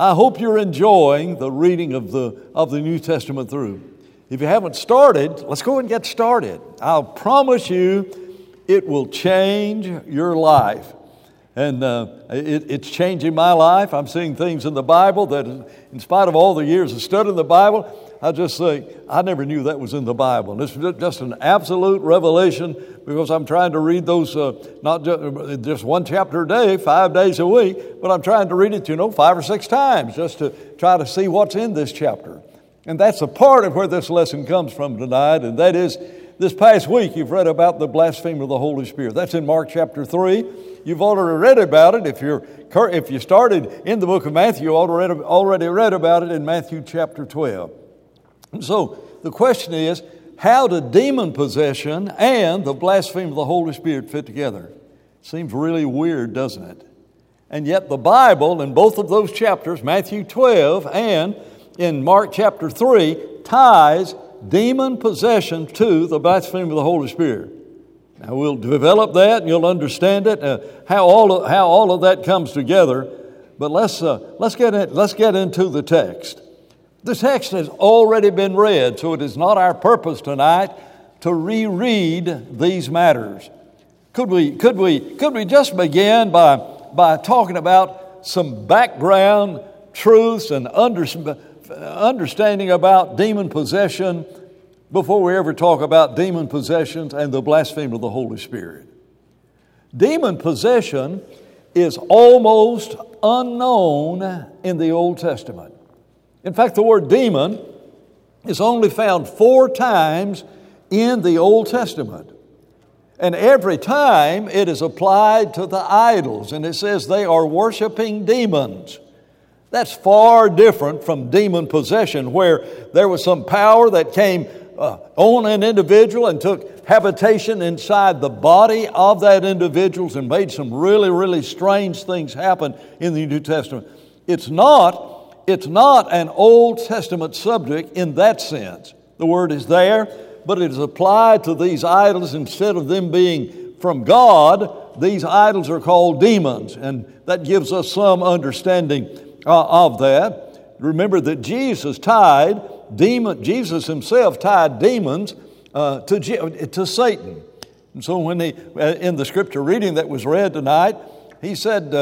I hope you're enjoying the reading of the New Testament through. If you haven't started, let's go and get started. I'll promise you it will change your life. And it's changing my life. I'm seeing things in the Bible that, in spite of all the years of studying the Bible, I just say, I never knew that was in the Bible. And it's just an absolute revelation, because I'm trying to read those, not just one chapter a day, 5 days a week, but I'm trying to read it, 5 or 6 times, just to try to see what's in this chapter. And that's a part of where this lesson comes from tonight, and that is, this past week you've read about the blasphemy of the Holy Spirit. That's in Mark chapter 3. You've already read about it. If you started in the book of Matthew, you already read about it in Matthew chapter 12. And so the question is, how do demon possession and the blasphemy of the Holy Spirit fit together? Seems really weird, doesn't it? And yet the Bible, in both of those chapters, Matthew 12 and in Mark chapter 3, ties demon possession to the blasphemy of the Holy Spirit. Now we'll develop that and you'll understand it, how all of that comes together. But let's get into the text. The text has already been read, so it is not our purpose tonight to reread these matters. Could we just begin by talking about some background truths and understanding about demon possession before we ever talk about demon possessions and the blasphemy of the Holy Spirit? Demon possession is almost unknown in the Old Testament. In fact, the word demon is only found 4 times in the Old Testament. And every time it is applied to the idols, and it says they are worshiping demons. That's far different from demon possession, where there was some power that came on an individual and took habitation inside the body of that individual and made some really, really strange things happen in the New Testament. It's not an Old Testament subject in that sense. The word is there, but it is applied to these idols. Instead of them being from God, these idols are called demons, and that gives us some understanding of that. Remember that Jesus himself tied demons to Satan. And so when in the scripture reading that was read tonight, he said,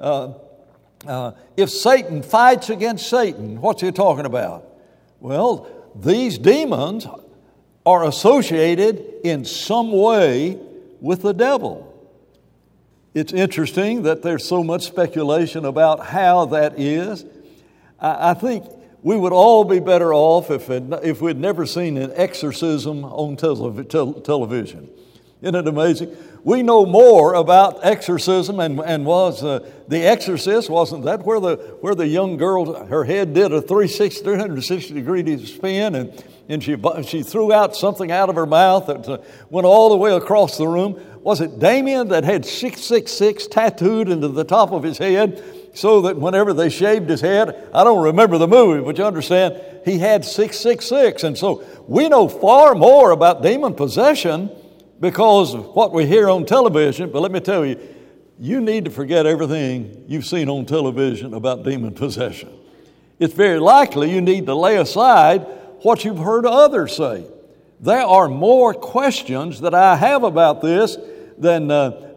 if Satan fights against Satan, what's he talking about? Well, these demons are associated in some way with the devil. It's interesting that there's so much speculation about how that is. I think we would all be better off if we'd never seen an exorcism on television. Isn't it amazing? We know more about exorcism, and was The Exorcist, wasn't that where the young girl, her head did a 360 degree spin, and she threw out something out of her mouth that went all the way across the room? Was it Damien that had 666 tattooed into the top of his head, so that whenever they shaved his head, I don't remember the movie, but you understand, he had 666. And so we know far more about demon possession because of what we hear on television. But let me tell you, you need to forget everything you've seen on television about demon possession. It's very likely you need to lay aside what you've heard others say. There are more questions that I have about this than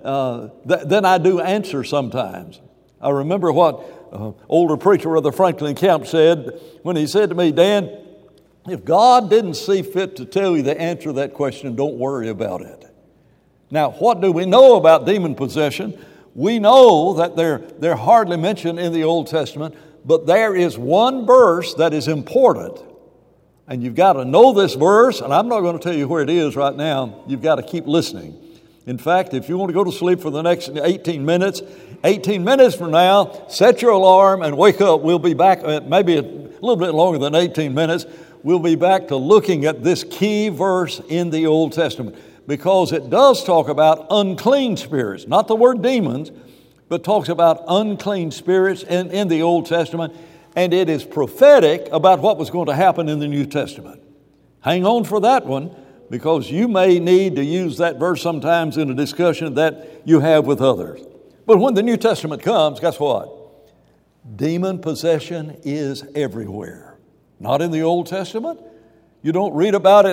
I do answer sometimes. I remember what older preacher Brother Franklin Camp said when he said to me, Dan, if God didn't see fit to tell you the answer to that question, don't worry about it. Now, what do we know about demon possession? We know that they're hardly mentioned in the Old Testament, but there is one verse that is important. And you've got to know this verse, and I'm not going to tell you where it is right now. You've got to keep listening. In fact, if you want to go to sleep for the next 18 minutes from now, set your alarm and wake up. We'll be back, maybe a little bit longer than 18 minutes. We'll be back to looking at this key verse in the Old Testament, because it does talk about unclean spirits, not the word demons, but talks about unclean spirits in the Old Testament, and it is prophetic about what was going to happen in the New Testament. Hang on for that one, because you may need to use that verse sometimes in a discussion that you have with others. But when the New Testament comes, guess what? demon possession is everywhere. Not in the Old Testament. You don't read about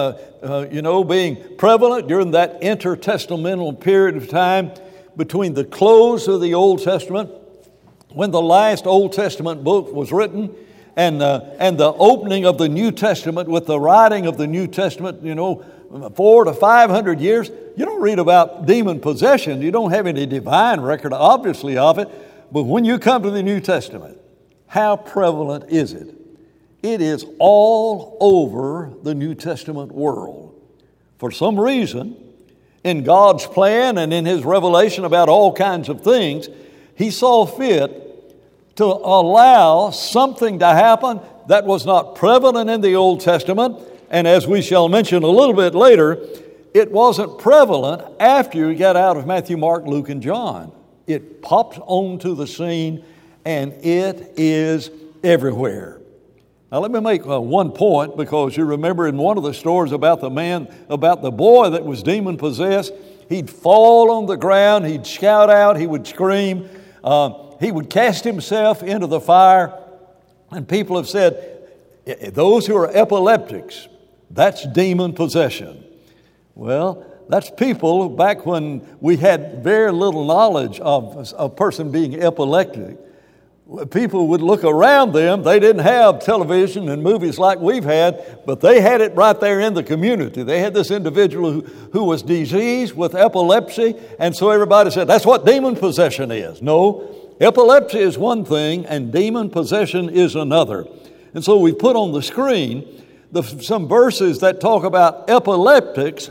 it, being prevalent during that intertestamental period of time between the close of the Old Testament, when the last Old Testament book was written, and the opening of the New Testament with the writing of the New Testament, 400 to 500 years. You don't read about demon possession. You don't have any divine record, obviously, of it. But when you come to the New Testament, how prevalent is it? It is all over the New Testament world. For some reason, in God's plan and in His revelation about all kinds of things, He saw fit to allow something to happen that was not prevalent in the Old Testament. And as we shall mention a little bit later, it wasn't prevalent after you get out of Matthew, Mark, Luke, and John. It pops onto the scene, and it is everywhere. Now let me make one point, because you remember in one of the stories about the boy that was demon possessed, he'd fall on the ground, he'd shout out, he would scream, he would cast himself into the fire, and people have said, those who are epileptics, that's demon possession. Well, that's people back when we had very little knowledge of a person being epileptic. People would look around them. They didn't have television and movies like we've had, but they had it right there in the community. They had this individual who was diseased with epilepsy, and so everybody said, that's what demon possession is. No, epilepsy is one thing, and demon possession is another. And so we put on the screen some verses that talk about epileptics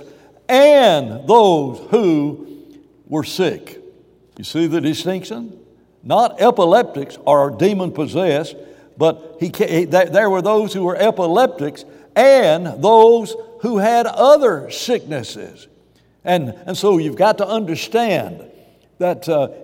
and those who were sick. You see the distinction? Not epileptics are demon possessed, but there were those who were epileptics and those who had other sicknesses. And so you've got to understand that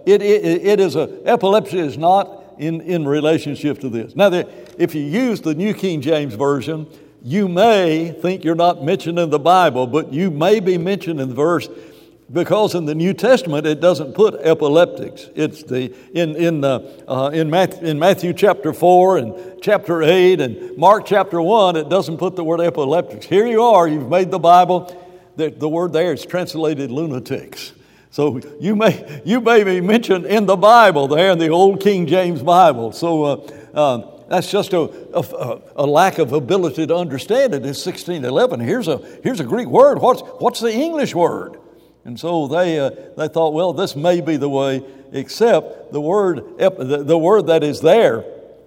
epilepsy is not in relationship to this. Now, if you use the New King James Version, you may think you're not mentioned in the Bible, but you may be mentioned in the verse, because in the New Testament it doesn't put epileptics. It's in Matthew chapter 4 and chapter 8 and Mark chapter 1, it doesn't put the word epileptics. Here you are, you've made the Bible, the word there is translated lunatics. So you may be mentioned in the Bible there, in the Old King James Bible. So that's just a lack of ability to understand it. It's 1611. Here's a Greek word. What's the English word? And so they thought, well, this may be the way, except the word that is there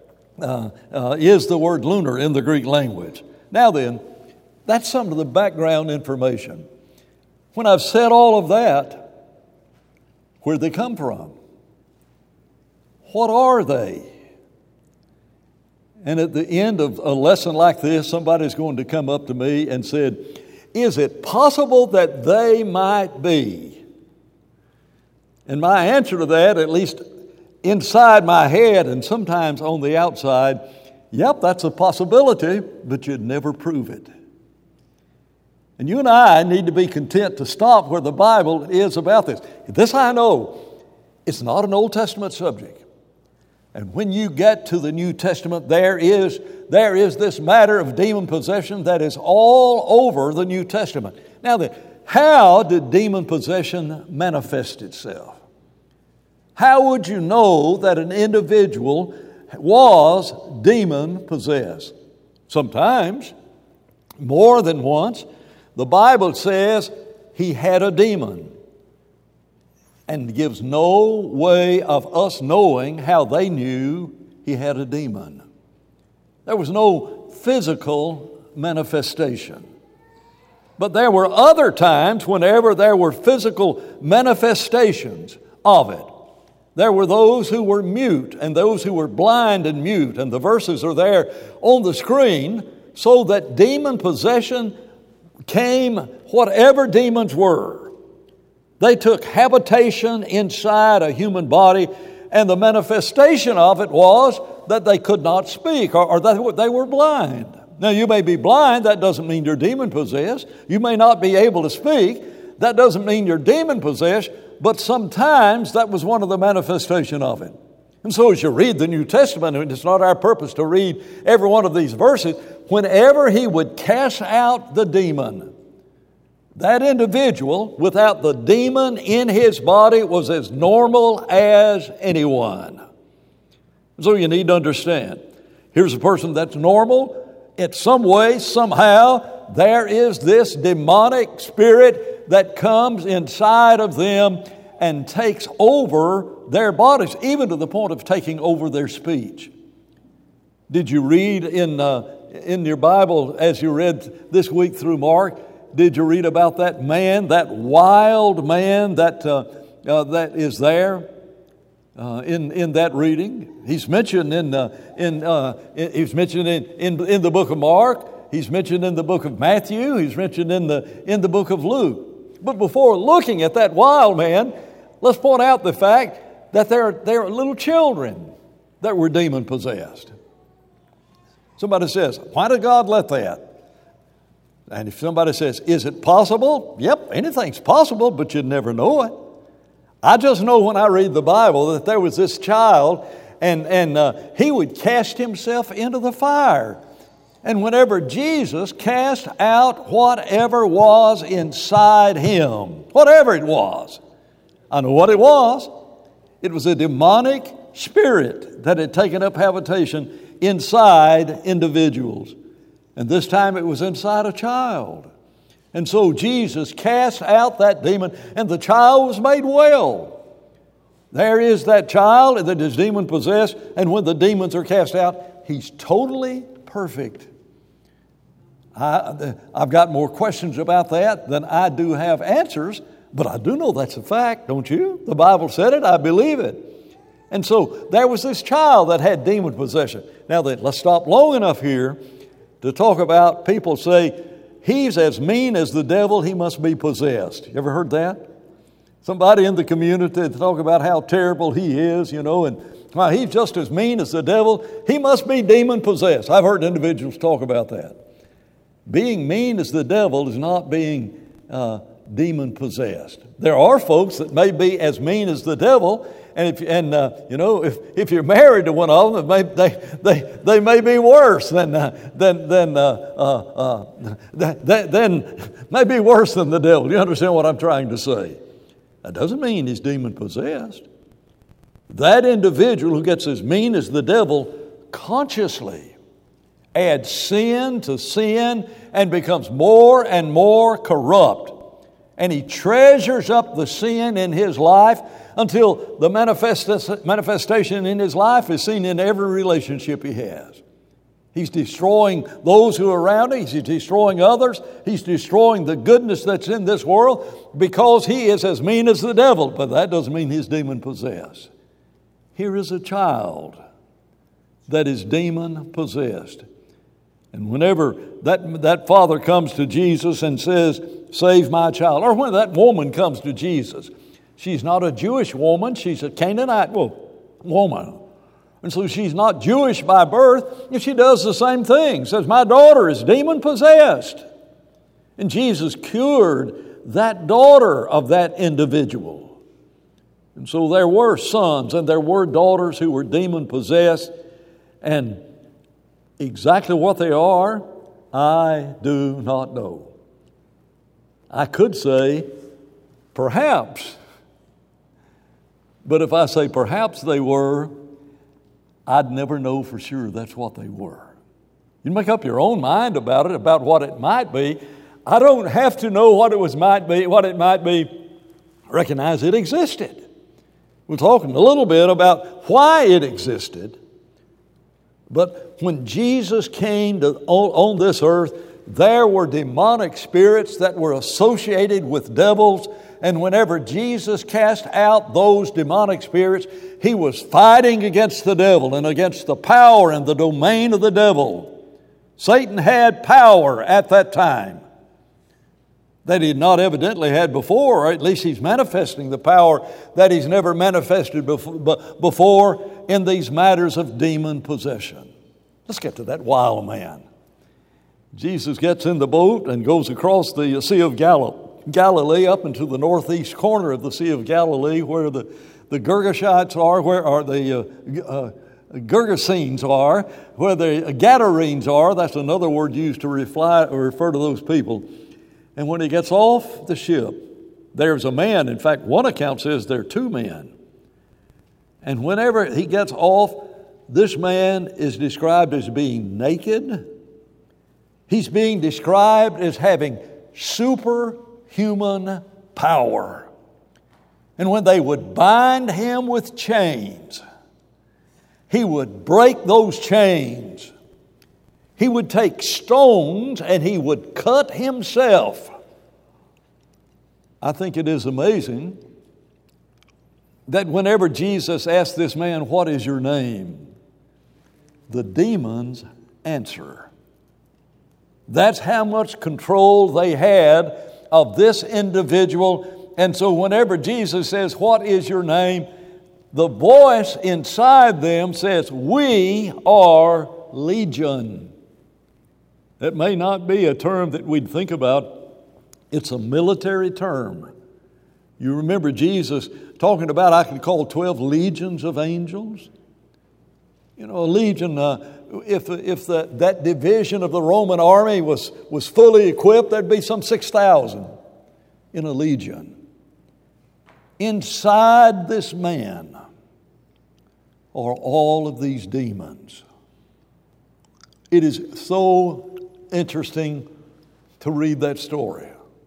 is the word lunar in the Greek language. Now then, that's some of the background information. When I've said all of that, where'd they come from? What are they? And at the end of a lesson like this, somebody's going to come up to me and said, is it possible that they might be? And my answer to that, at least inside my head and sometimes on the outside, yep, that's a possibility, but you'd never prove it. And you and I need to be content to stop where the Bible is about this. This I know, it's not an Old Testament subject. And when you get to the New Testament, there is this matter of demon possession that is all over the New Testament. Now then, how did demon possession manifest itself? How would you know that an individual was demon possessed? Sometimes, more than once, the Bible says he had a demon, and gives no way of us knowing how they knew he had a demon. There was no physical manifestation. But there were other times whenever there were physical manifestations of it. There were those who were mute and those who were blind and mute. And the verses are there on the screen, so that demon possession came, whatever demons were. They took habitation inside a human body, and the manifestation of it was that they could not speak, or that they were blind. Now, you may be blind. That doesn't mean you're demon-possessed. You may not be able to speak. That doesn't mean you're demon-possessed, but sometimes that was one of the manifestation of it. And so as you read the New Testament, and it's not our purpose to read every one of these verses, whenever he would cast out the demon, that individual without the demon in his body was as normal as anyone. So you need to understand, here's a person that's normal. In some way, somehow, there is this demonic spirit that comes inside of them and takes over their bodies, even to the point of taking over their speech. Did you read in your Bible, as you read this week through Mark, did you read about that man, that wild man that is there in that reading? He's mentioned in the book of Mark. He's mentioned in the book of Matthew. He's mentioned in the book of Luke. But before looking at that wild man, let's point out the fact that there are little children that were demon-possessed. Somebody says, why did God let that? And if somebody says, is it possible? Yep, anything's possible, but you'd never know it. I just know when I read the Bible that there was this child and he would cast himself into the fire. And whenever Jesus cast out whatever was inside him, whatever it was, I know what it was. It was a demonic spirit that had taken up habitation inside individuals. And this time it was inside a child. And so Jesus cast out that demon, and the child was made well. There is that child that is demon-possessed, and when the demons are cast out, he's totally perfect. I've got more questions about that than I do have answers, but I do know that's a fact, don't you? The Bible said it, I believe it. And so there was this child that had demon possession. Now let's stop long enough here to talk about people say, he's as mean as the devil, he must be possessed. You ever heard that? Somebody in the community talk about how terrible he is, and well, he's just as mean as the devil, he must be demon possessed. I've heard individuals talk about that. Being mean as the devil is not being demon possessed. There are folks that may be as mean as the devil, and if you're married to one of them, they may be worse than maybe worse than the devil. You understand what I'm trying to say? That doesn't mean he's demon possessed. That individual who gets as mean as the devil consciously adds sin to sin and becomes more and more corrupt. And he treasures up the sin in his life until the manifestation in his life is seen in every relationship he has. He's destroying those who are around him. He's destroying others. He's destroying the goodness that's in this world because he is as mean as the devil. But that doesn't mean he's demon-possessed. Here is a child that is demon-possessed. And whenever that father comes to Jesus and says, save my child, or when that woman comes to Jesus, she's not a Jewish woman, she's a Canaanite woman. And so she's not Jewish by birth, and she does the same thing. Says, my daughter is demon-possessed. And Jesus cured that daughter of that individual. And so there were sons and there were daughters who were demon-possessed, and exactly what they are, I do not know. I could say, perhaps. But if I say perhaps they were, I'd never know for sure that's what they were. You make up your own mind about it, about what it might be. I don't have to know what it might be. Recognize it existed. We're talking a little bit about why it existed. But when Jesus came on this earth, there were demonic spirits that were associated with devils. And whenever Jesus cast out those demonic spirits, he was fighting against the devil and against the power and the domain of the devil. Satan had power at that time that he had not evidently had before, or at least he's manifesting the power that he's never manifested before in these matters of demon possession. Let's get to that wild man. Jesus gets in the boat and goes across the Sea of Galilee up into the northeast corner of the Sea of Galilee where the the Girgashites are, where are the Gergesenes are, where the Gadarenes are. That's another word used to refer to those people. And when he gets off the ship, there's a man. In fact, one account says there are two men. And whenever he gets off, this man is described as being naked. He's being described as having superhuman power. And when they would bind him with chains, he would break those chains. He would take stones and he would cut himself. I think it is amazing that whenever Jesus asked this man, "What is your name?" the demons answer. That's how much control they had of this individual. And so whenever Jesus says, "What is your name?" the voice inside them says, "We are Legion." It may not be a term that we'd think about. It's a military term. You remember Jesus talking about, "I can call 12 legions of angels." You know, a legion, if that division of the Roman army was fully equipped, there'd be some 6,000 in a legion. Inside this man are all of these demons. It is so interesting to read that story.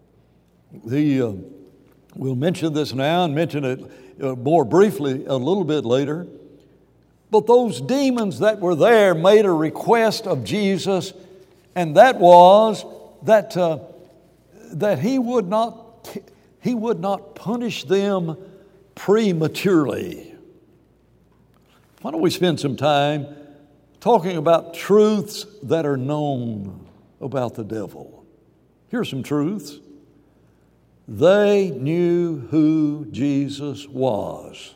We'll mention this now and mention it more briefly a little bit later. But those demons that were there made a request of Jesus, and that was that he would not punish them prematurely. Why don't we spend some time talking about truths that are known about the devil? Here's some truths. They knew who Jesus was.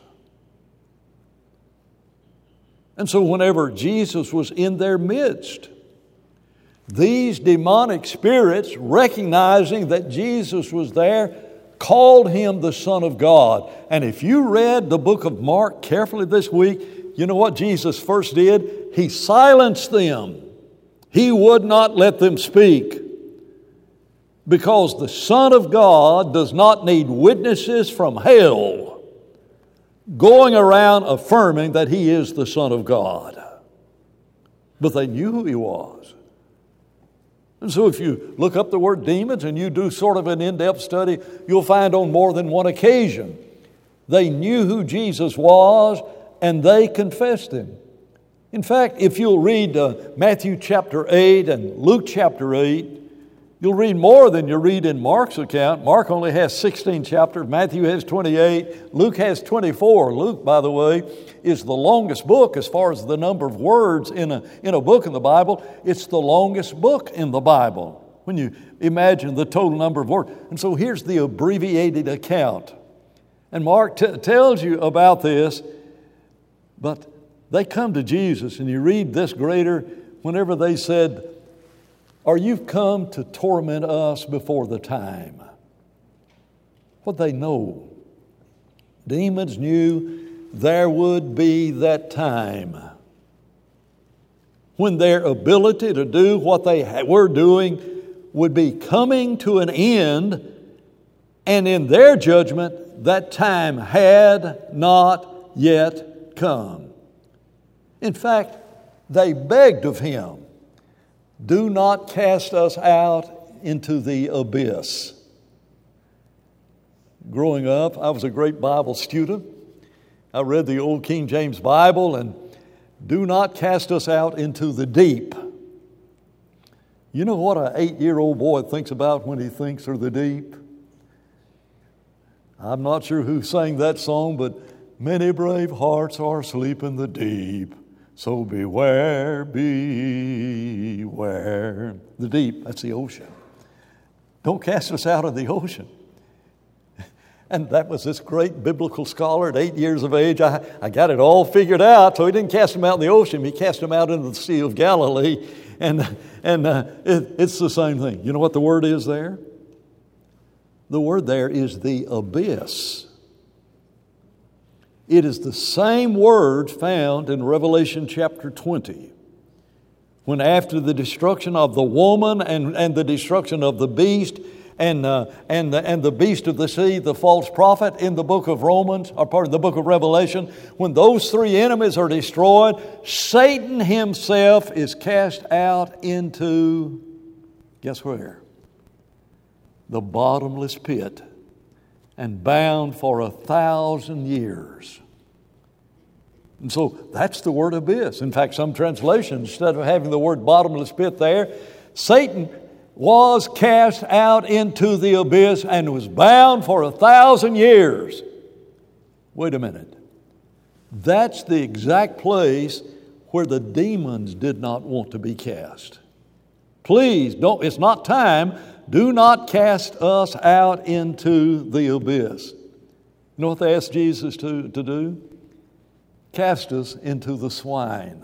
And so whenever Jesus was in their midst, these demonic spirits, recognizing that Jesus was there, called him the Son of God. And if you read the book of Mark carefully this week, you know what Jesus first did? He silenced them. He would not let them speak. Because the Son of God does not need witnesses from hell going around affirming that he is the Son of God. But they knew who he was. And so if you look up the word demons and you do sort of an in-depth study, you'll find on more than one occasion they knew who Jesus was and they confessed him. In fact, if you'll read Matthew chapter 8 and Luke chapter 8, you'll read more than you read in Mark's account. Mark only has 16 chapters. Matthew has 28. Luke has 24. Luke, by the way, is the longest book as far as the number of words in a book in the Bible. It's the longest book in the Bible when you imagine the total number of words. And so here's the abbreviated account. And Mark tells you about this, but they come to Jesus, and you read this greater whenever they said, "Are you come to torment us before the time?" What they know. Demons knew there would be that time when their ability to do what they were doing would be coming to an end, and in their judgment, that time had not yet come. In fact, they begged of him, "Do not cast us out into the abyss." Growing up, I was a great Bible student. I read the old King James Bible, and "do not cast us out into the deep." You know what an 8-year-old boy thinks about when he thinks of the deep? I'm not sure who sang that song, but "Many brave hearts are asleep in the deep. So beware, beware." The deep, that's the ocean. Don't cast us out of the ocean. And that was this great biblical scholar at 8 years of age. I got it all figured out. So he didn't cast them out in the ocean. He cast them out into the Sea of Galilee. And it's the same thing. You know what the word is there? The word there is the abyss. It is the same word found in Revelation chapter 20. When after the destruction of the woman and the destruction of the beast and the beast of the sea, the false prophet, in the book of Romans, or part of the book of Revelation, when those three enemies are destroyed, Satan himself is cast out into, guess where? The bottomless pit, and bound for 1,000 years. And so that's the word abyss. In fact, some translations, instead of having the word bottomless pit there, Satan was cast out into the abyss and was bound for 1,000 years. Wait a minute. That's the exact place where the demons did not want to be cast. Please don't, it's not time. Do not cast us out into the abyss. You know what they asked Jesus to do? Cast us into the swine.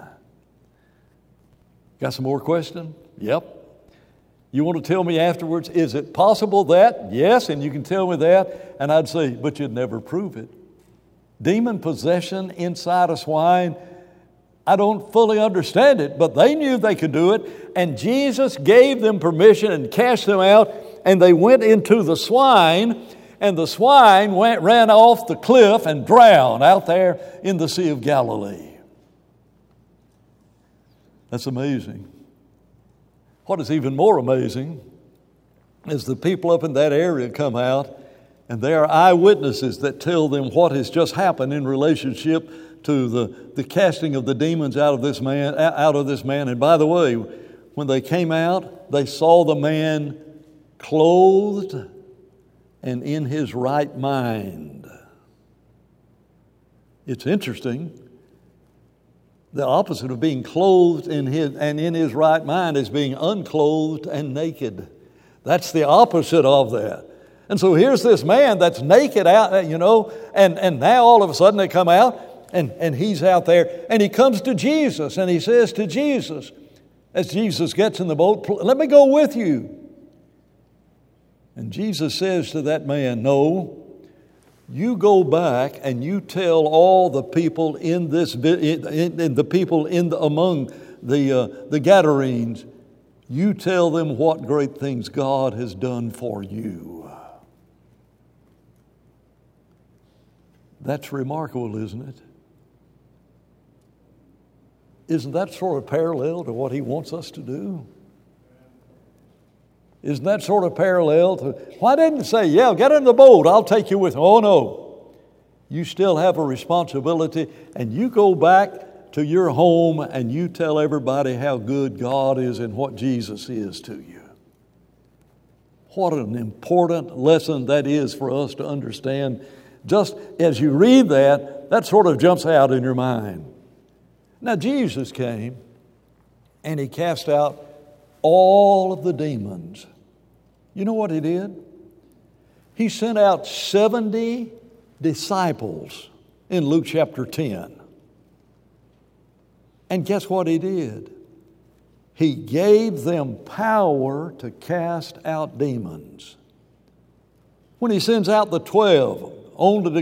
Got some more questions? Yep. You want to tell me afterwards, is it possible that? Yes, and you can tell me that. And I'd say, but you'd never prove it. Demon possession inside a swine, I don't fully understand it, but they knew they could do it. And Jesus gave them permission and cast them out, and they went into the swine, and the swine ran off the cliff and drowned out there in the Sea of Galilee. That's amazing. What is even more amazing is the people up in that area come out, and they are eyewitnesses that tell them what has just happened in relationship to the casting of the demons out of this man. And by the way, when they came out, they saw the man clothed and in his right mind. It's interesting. The opposite of being clothed in his right mind is being unclothed and naked. That's the opposite of that. And so here's this man that's naked out, and now all of a sudden they come out, and he's out there, and he comes to Jesus, and he says to Jesus, as Jesus gets in the boat, let me go with you. And Jesus says to that man, no, you go back and you tell all the people among the Gadarenes, you tell them what great things God has done for you. That's remarkable, isn't it? Isn't that sort of parallel to what He wants us to do? Isn't that sort of parallel to, why didn't He say, yeah, get in the boat, I'll take you with me? Oh, no. You still have a responsibility, and you go back to your home and you tell everybody how good God is and what Jesus is to you. What an important lesson that is for us to understand. Just as you read that, that sort of jumps out in your mind. Now, Jesus came and He cast out all of the demons. You know what He did? He sent out 70 disciples in Luke chapter 10. And guess what He did? He gave them power to cast out demons. When He sends out the 12, only to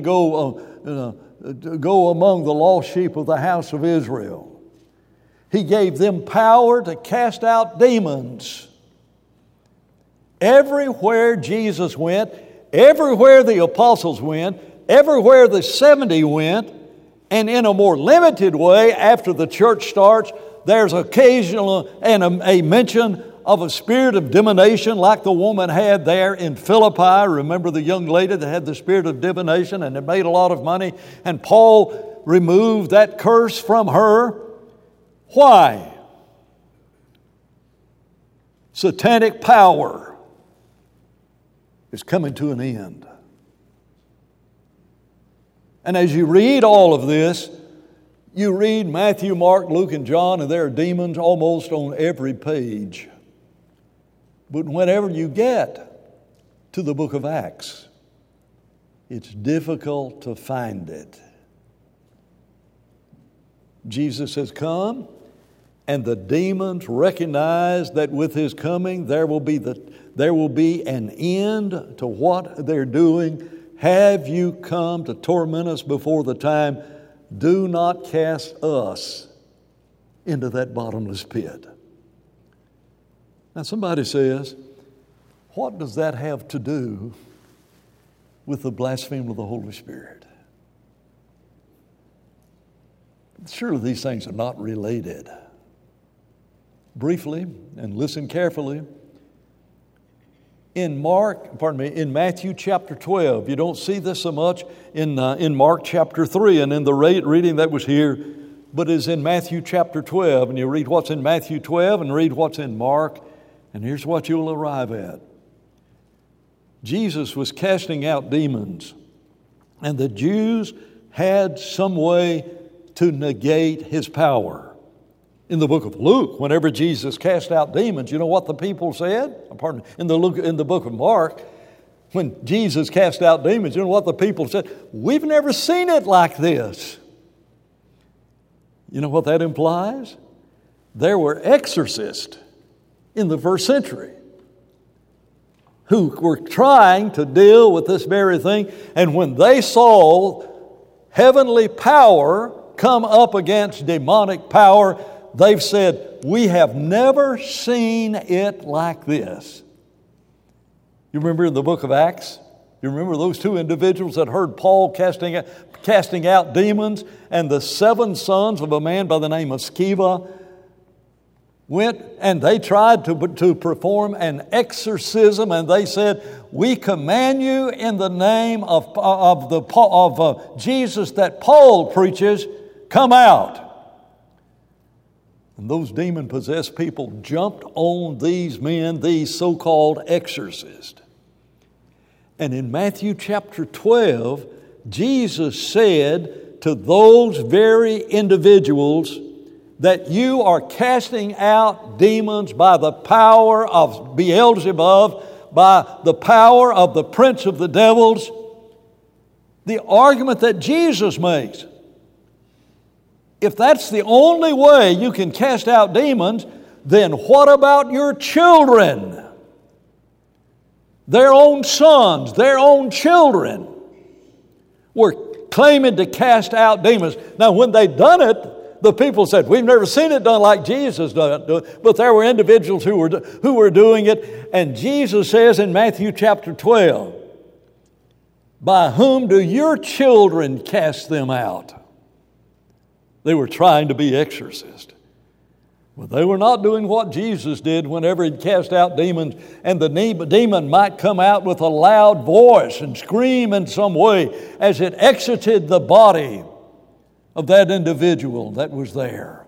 go among the lost sheep of the house of Israel, He gave them power to cast out demons. Everywhere Jesus went, everywhere the apostles went, everywhere the 70 went, and in a more limited way after the church starts, there's occasional and a mention of a spirit of divination like the woman had there in Philippi. Remember the young lady that had the spirit of divination and had made a lot of money, and Paul removed that curse from her. Why? Satanic power is coming to an end. And as you read all of this, you read Matthew, Mark, Luke, and John, and there are demons almost on every page. But whenever you get to the book of Acts, it's difficult to find it. Jesus has come, and the demons recognize that with His coming there will be an end to what they're doing. have you come to torment us before the time? Do not cast us into that bottomless pit. Now somebody says, what does that have to do with the blasphemy of the Holy Spirit? Surely these things are not related. Briefly, and listen carefully, in Matthew chapter 12, you don't see this so much in Mark chapter 3 and in the reading that was here, but is in Matthew chapter 12, and you read what's in Matthew 12 and read what's in Mark, and here's what you'll arrive at. Jesus was casting out demons, and the Jews had some way to negate his power. In the book of Luke, whenever Jesus cast out demons, you know what the people said? In the book of Mark, when Jesus cast out demons, you know what the people said? We've never seen it like this. You know what that implies? There were exorcists in the first century who were trying to deal with this very thing, and when they saw heavenly power come up against demonic power, they've said, we have never seen it like this. You remember in the book of Acts? You remember those two individuals that heard Paul casting out demons, and the 7 sons of a man by the name of Sceva went and they tried to perform an exorcism, and they said, we command you in the name of Jesus that Paul preaches, come out. And those demon-possessed people jumped on these men, these so-called exorcists. And in Matthew chapter 12, Jesus said to those very individuals that you are casting out demons by the power of Beelzebub, by the power of the prince of the devils. The argument that Jesus makes, if that's the only way you can cast out demons, then what about your children? Their own sons, their own children were claiming to cast out demons. Now, when they'd done it, the people said, we've never seen it done like Jesus done it. But there were individuals who were doing it. And Jesus says in Matthew chapter 12, by whom do your children cast them out? They were trying to be exorcists. But they were not doing what Jesus did whenever He cast out demons, and the demon might come out with a loud voice and scream in some way as it exited the body of that individual that was there.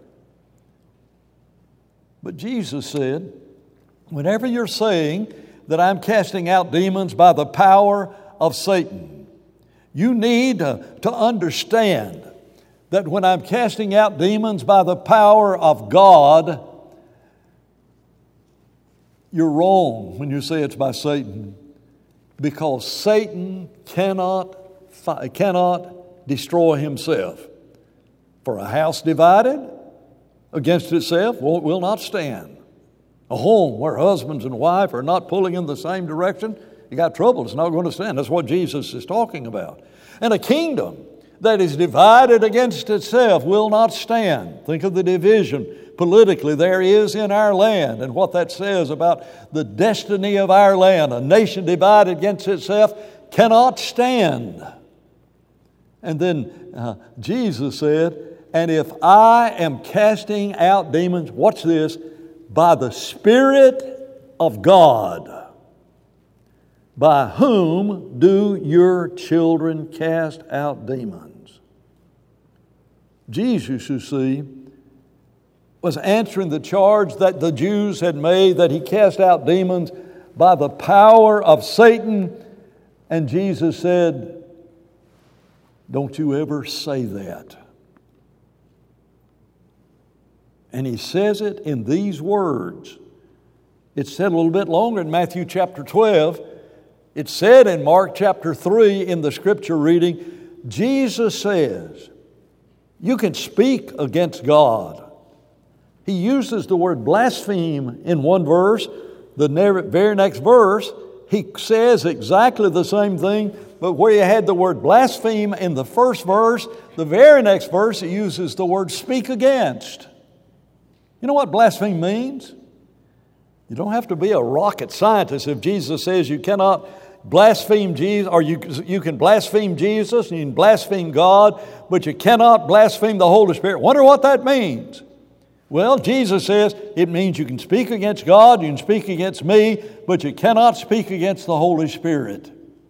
But Jesus said, whenever you're saying that I'm casting out demons by the power of Satan, you need to understand that when I'm casting out demons by the power of God, you're wrong when you say it's by Satan, because Satan cannot destroy himself. For a house divided against itself will not stand. A home where husbands and wife are not pulling in the same direction, you got trouble, it's not going to stand. That's what Jesus is talking about. And a kingdom that is divided against itself will not stand. Think of the division politically there is in our land and what that says about the destiny of our land. A nation divided against itself cannot stand. And then Jesus said, and if I am casting out demons, watch this, by the Spirit of God, by whom do your children cast out demons? Jesus, you see, was answering the charge that the Jews had made that He cast out demons by the power of Satan. And Jesus said, don't you ever say that. And He says it in these words. It's said a little bit longer in Matthew chapter 12. It's said in Mark chapter 3 in the scripture reading. Jesus says, you can speak against God. He uses the word blaspheme in one verse. The very next verse, he says exactly the same thing, but where you had the word blaspheme in the first verse, the very next verse he uses the word speak against. You know what blaspheme means? You don't have to be a rocket scientist if Jesus says you cannot blaspheme Jesus, or you can blaspheme Jesus and you can blaspheme God, but you cannot blaspheme the Holy Spirit. Wonder what that means? Well, Jesus says it means you can speak against God, you can speak against me, but you cannot speak against the Holy Spirit.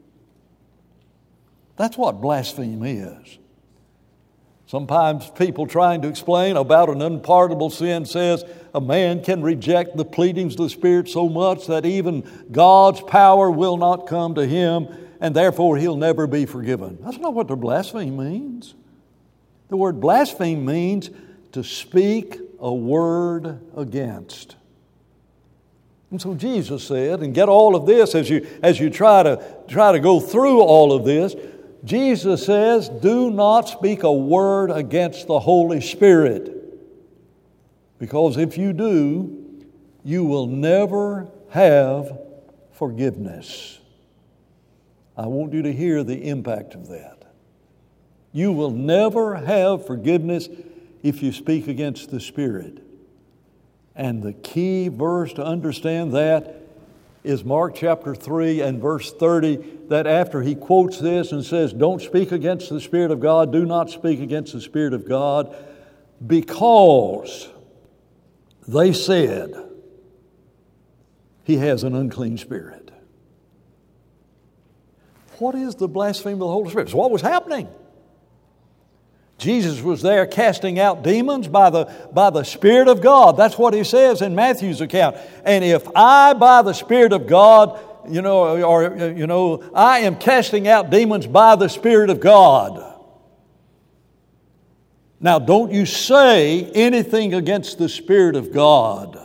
That's what blaspheme is. Sometimes people trying to explain about an unpardonable sin says a man can reject the pleadings of the Spirit so much that even God's power will not come to him, and therefore he'll never be forgiven. That's not what the blaspheme means. The word blaspheme means to speak a word against. And so Jesus said, and get all of this as you try to go through all of this, Jesus says, do not speak a word against the Holy Spirit. Because if you do, you will never have forgiveness. I want you to hear the impact of that. You will never have forgiveness if you speak against the Spirit. And the key verse to understand that is Mark chapter 3 and verse 30, that after he quotes this and says, don't speak against the Spirit of God, do not speak against the Spirit of God, because they said he has an unclean spirit. What is the blasphemy of the Holy Spirit? It's what was happening. Jesus was there casting out demons by the Spirit of God. That's what he says in Matthew's account. And if I, by the Spirit of God, I am casting out demons by the Spirit of God. Now, don't you say anything against the Spirit of God.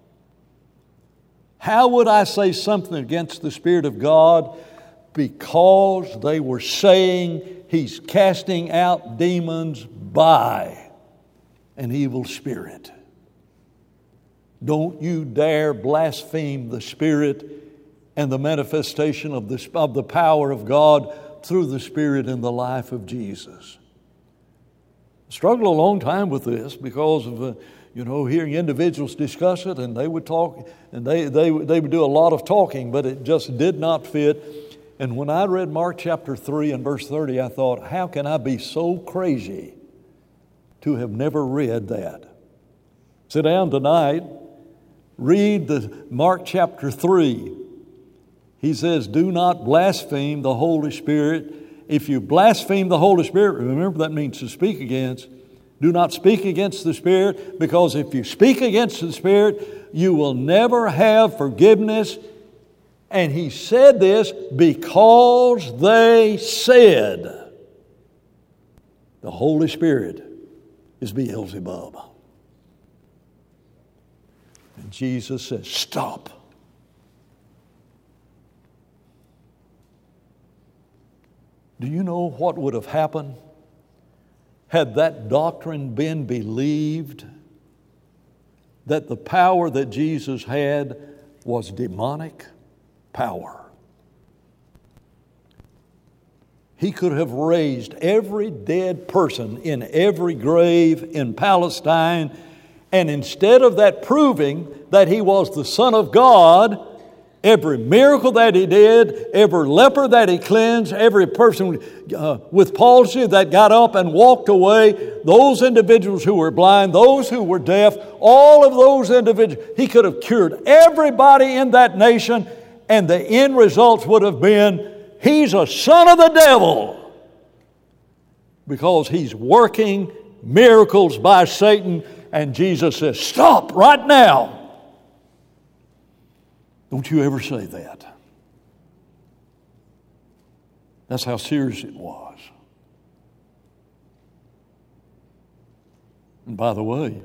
How would I say something against the Spirit of God? Because they were saying he's casting out demons by an evil spirit. Don't you dare blaspheme the Spirit and the manifestation of the power of God through the Spirit in the life of Jesus. I struggled a long time with this because of hearing individuals discuss it, and they would talk, and they would do a lot of talking, but it just did not fit. And when I read Mark chapter 3 and verse 30, I thought, how can I be so crazy to have never read that? Sit down tonight, read the Mark chapter 3. He says, do not blaspheme the Holy Spirit. If you blaspheme the Holy Spirit, remember that means to speak against. Do not speak against the Spirit, because if you speak against the Spirit, you will never have forgiveness. And he said this because they said the Holy Spirit is Beelzebub. And Jesus says, stop. Do you know what would have happened had that doctrine been believed, that the power that Jesus had was demonic power? He could have raised every dead person in every grave in Palestine, and instead of that proving that he was the Son of God, every miracle that he did, every leper that he cleansed, every person with palsy that got up and walked away, those individuals who were blind, those who were deaf, all of those individuals, he could have cured everybody in that nation, and the end results would have been, he's a son of the devil, because he's working miracles by Satan. And Jesus says, stop right now. Don't you ever say that. That's how serious it was. And by the way,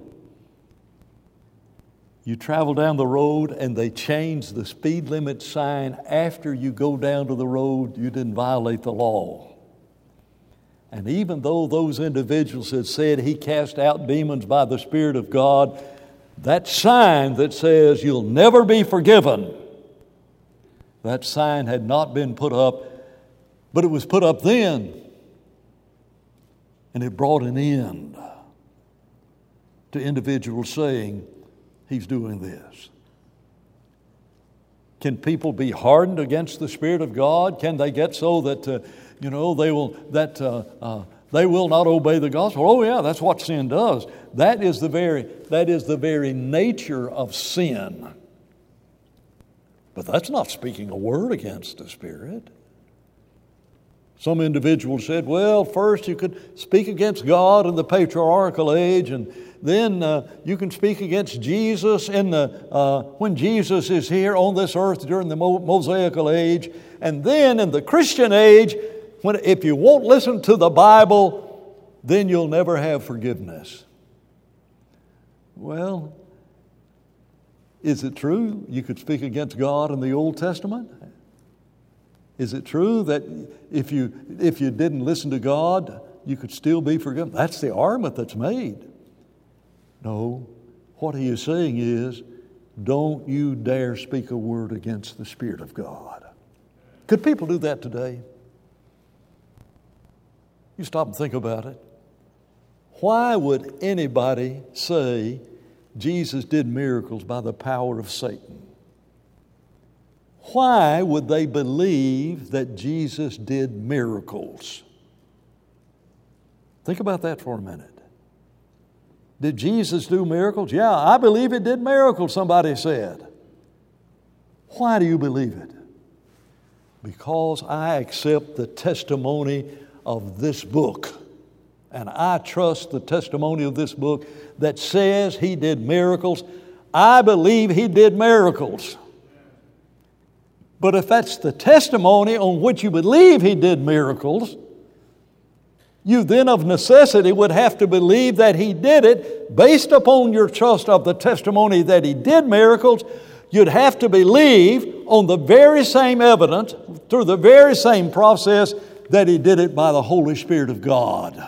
you travel down the road and they change the speed limit sign after you go down to the road, you didn't violate the law. And even though those individuals had said he cast out demons by the Spirit of God, that sign that says you'll never be forgiven That sign had not been put up, but it was put up then. And it brought an end to individuals saying, he's doing this. Can people be hardened against the Spirit of God? Can they get so that they will not obey the gospel? Oh yeah, that's what sin does. That is the very nature of sin. But that's not speaking a word against the Spirit. Some individuals said, well, first you could speak against God in the patriarchal age, and then you can speak against Jesus when Jesus is here on this earth during the Mosaical age. And then in the Christian age, if you won't listen to the Bible, then you'll never have forgiveness. Well, is it true you could speak against God in the Old Testament? Is it true that if you didn't listen to God, you could still be forgiven? That's the argument that's made. No, what he is saying is, don't you dare speak a word against the Spirit of God. Could people do that today? You stop and think about it. Why would anybody say Jesus did miracles by the power of Satan? Why would they believe that Jesus did miracles? Think about that for a minute. Did Jesus do miracles? Yeah, I believe it did miracles, somebody said. Why do you believe it? Because I accept the testimony of this book. And I trust the testimony of this book that says he did miracles. I believe he did miracles. But if that's the testimony on which you believe he did miracles, you then of necessity would have to believe that he did it based upon your trust of the testimony that he did miracles. You'd have to believe on the very same evidence, through the very same process, that he did it by the Holy Spirit of God.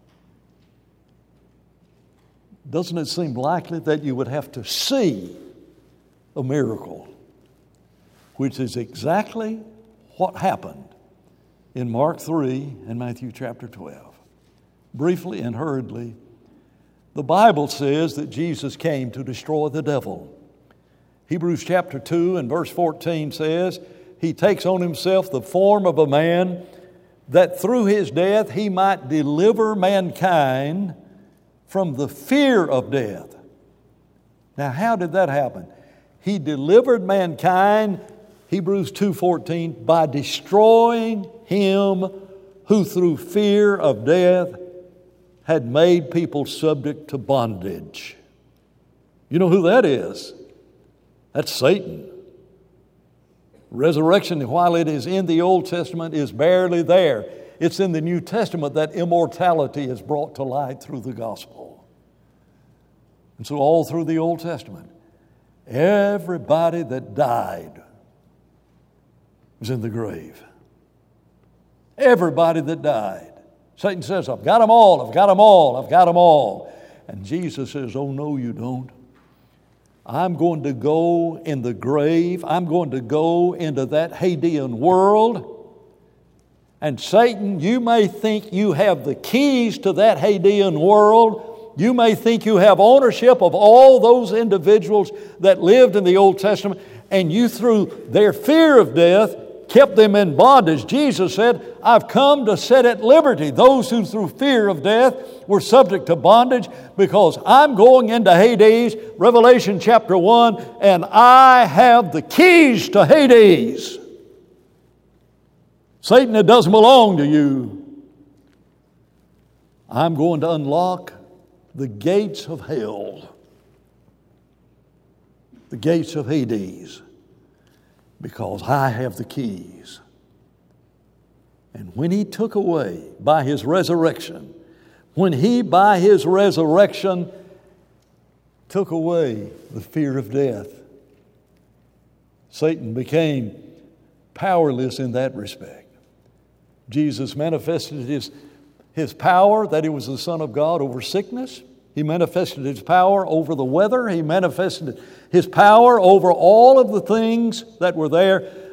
Doesn't it seem likely that you would have to see a miracle? Which is exactly what happened in Mark 3 and Matthew chapter 12. Briefly and hurriedly, the Bible says that Jesus came to destroy the devil. Hebrews chapter 2 and verse 14 says, he takes on himself the form of a man, that through his death he might deliver mankind from the fear of death. Now, how did that happen? He delivered mankind, Hebrews 2:14, by destroying him who through fear of death had made people subject to bondage. You know who that is? That's Satan. Resurrection, while it is in the Old Testament, is barely there. It's in the New Testament that immortality is brought to light through the gospel. And so all through the Old Testament, everybody that died was in the grave. Everybody that died. Satan says, I've got them all, I've got them all, I've got them all. And Jesus says, oh no, you don't. I'm going to go in the grave. I'm going to go into that Hadean world. And Satan, you may think you have the keys to that Hadean world. You may think you have ownership of all those individuals that lived in the Old Testament, and you, through their fear of death, kept them in bondage. Jesus said, I've come to set at liberty those who through fear of death were subject to bondage, because I'm going into Hades, Revelation chapter 1, and I have the keys to Hades. Satan, it doesn't belong to you. I'm going to unlock the gates of hell, the gates of Hades, because I have the keys. And when he took away by his resurrection, when he by his resurrection took away the fear of death, Satan became powerless in that respect. Jesus manifested his power, that he was the Son of God, over sickness. He manifested his power over the weather. He manifested his power over all of the things that were there.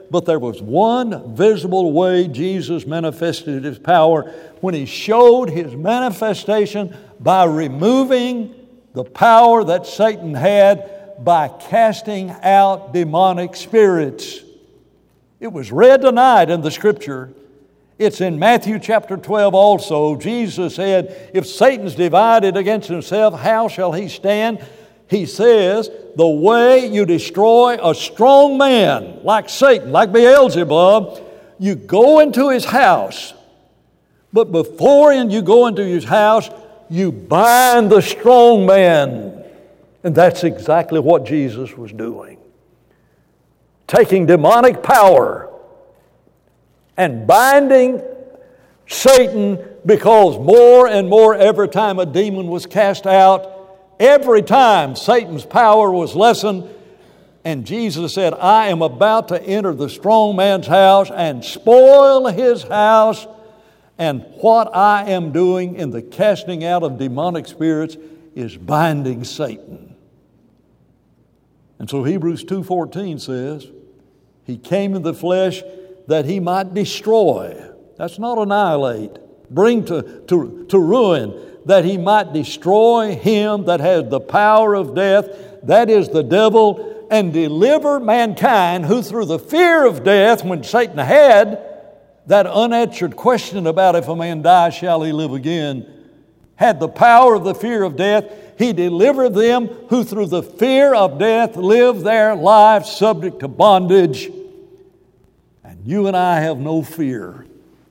but there was one visible way Jesus manifested His power when He showed His manifestation by removing the power that Satan had by casting out demonic spirits. It was read tonight in the Scripture. It's in Matthew chapter 12 also. Jesus said, if Satan's divided against himself, how shall he stand? He says, the way you destroy a strong man like Satan, like Beelzebub, you go into his house. But before you go into his house, you bind the strong man. And that's exactly what Jesus was doing. Taking demonic power and binding Satan, because more and more every time a demon was cast out, every time Satan's power was lessened. And Jesus said, I am about to enter the strong man's house and spoil his house. And what I am doing in the casting out of demonic spirits is binding Satan. And so Hebrews 2:14 says, He came in the flesh that He might destroy. That's not annihilate. Bring to ruin. That He might destroy him that has the power of death, that is the devil, and deliver mankind who through the fear of death, when Satan had that unanswered question about if a man dies, shall he live again, had the power of the fear of death, He delivered them who through the fear of death live their lives subject to bondage. And you and I have no fear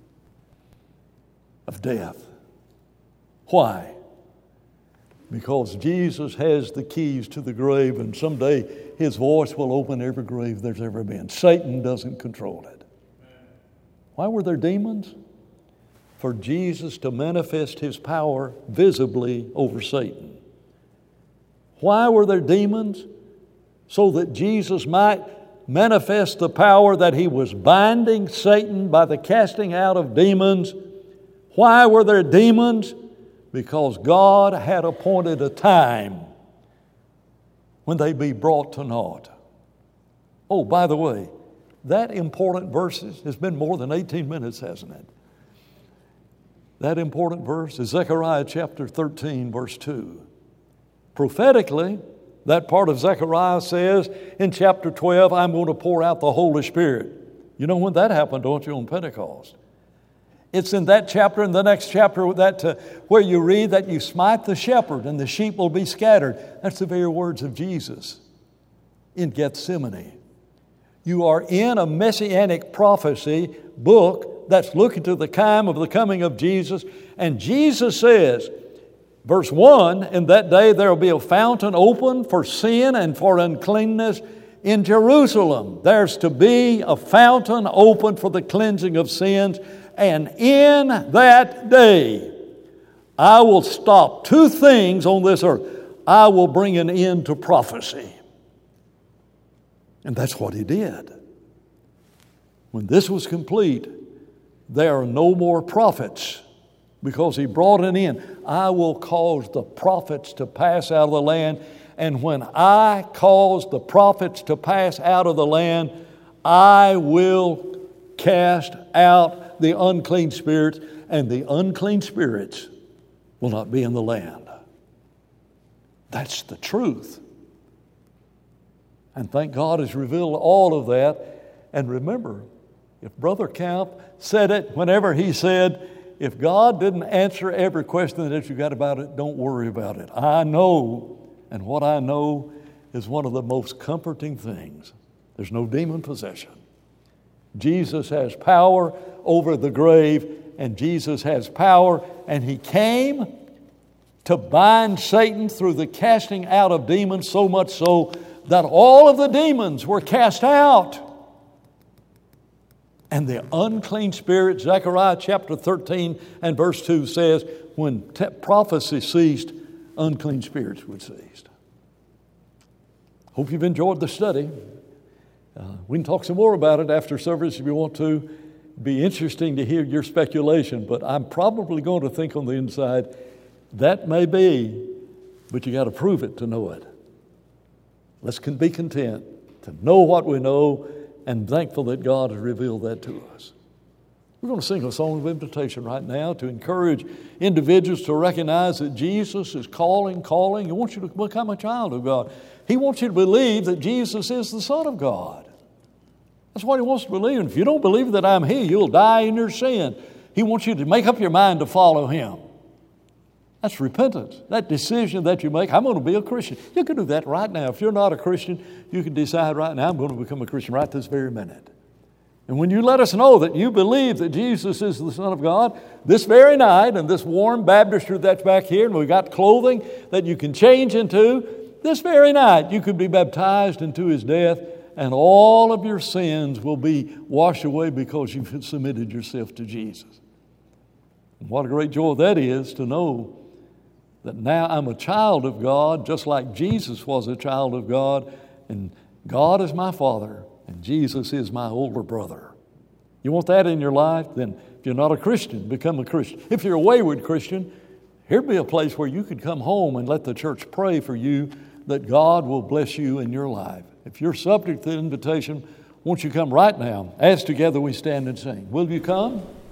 of death. Why? Because Jesus has the keys to the grave, and someday His voice will open every grave there's ever been. Satan doesn't control it. Why were there demons? For Jesus to manifest His power visibly over Satan. Why were there demons? So that Jesus might manifest the power that He was binding Satan by the casting out of demons. Why were there demons? Because God had appointed a time when they'd be brought to naught. Oh, by the way, that important verse has been more than 18 minutes, hasn't it? That important verse is Zechariah chapter 13, verse 2. Prophetically, that part of Zechariah says in chapter 12, I'm going to pour out the Holy Spirit. You know when that happened, don't you, on Pentecost? It's in that chapter and the next chapter where you read that you smite the shepherd and the sheep will be scattered. That's the very words of Jesus in Gethsemane. You are in a messianic prophecy book that's looking to the time of the coming of Jesus. And Jesus says, verse 1, in that day there will be a fountain open for sin and for uncleanness in Jerusalem. There's to be a fountain open for the cleansing of sins. And in that day, I will stop two things on this earth. I will bring an end to prophecy. And that's what He did. When this was complete, there are no more prophets because He brought an end. I will cause the prophets to pass out of the land. And when I cause the prophets to pass out of the land, I will cast out the unclean spirits, and the unclean spirits will not be in the land. That's the truth. And thank God has revealed all of that. And remember, if Brother Camp said it whenever he said, if God didn't answer every question that you got about it, don't worry about it. I know, and what I know is one of the most comforting things. There's no demon possession. Jesus has power over the grave, and Jesus has power, and He came to bind Satan through the casting out of demons, so much so that all of the demons were cast out. And the unclean spirit, Zechariah chapter 13 and verse 2 says, when prophecy ceased, unclean spirits would cease. Hope you've enjoyed the study. We can talk some more about it after service if you want to. It'd be interesting to hear your speculation, but I'm probably going to think on the inside, that may be, but you got to prove it to know it. Let's be content to know what we know and thankful that God has revealed that to us. We're going to sing a song of invitation right now to encourage individuals to recognize that Jesus is calling. He wants you to become a child of God. He wants you to believe that Jesus is the Son of God. That's what He wants to believe. And if you don't believe that I'm He, you'll die in your sin. He wants you to make up your mind to follow Him. That's repentance. That decision that you make, I'm going to be a Christian. You can do that right now. If you're not a Christian, you can decide right now, I'm going to become a Christian right this very minute. And when you let us know that you believe that Jesus is the Son of God, this very night, in this warm baptistry that's back here, and we've got clothing that you can change into, this very night you could be baptized into His death, and all of your sins will be washed away because you've submitted yourself to Jesus. And what a great joy that is to know that now I'm a child of God, just like Jesus was a child of God, and God is my Father, and Jesus is my older brother. You want that in your life? Then if you're not a Christian, become a Christian. If you're a wayward Christian, here'd be a place where you could come home and let the church pray for you that God will bless you in your life. If you're subject to the invitation, won't you come right now as together we stand and sing? Will you come?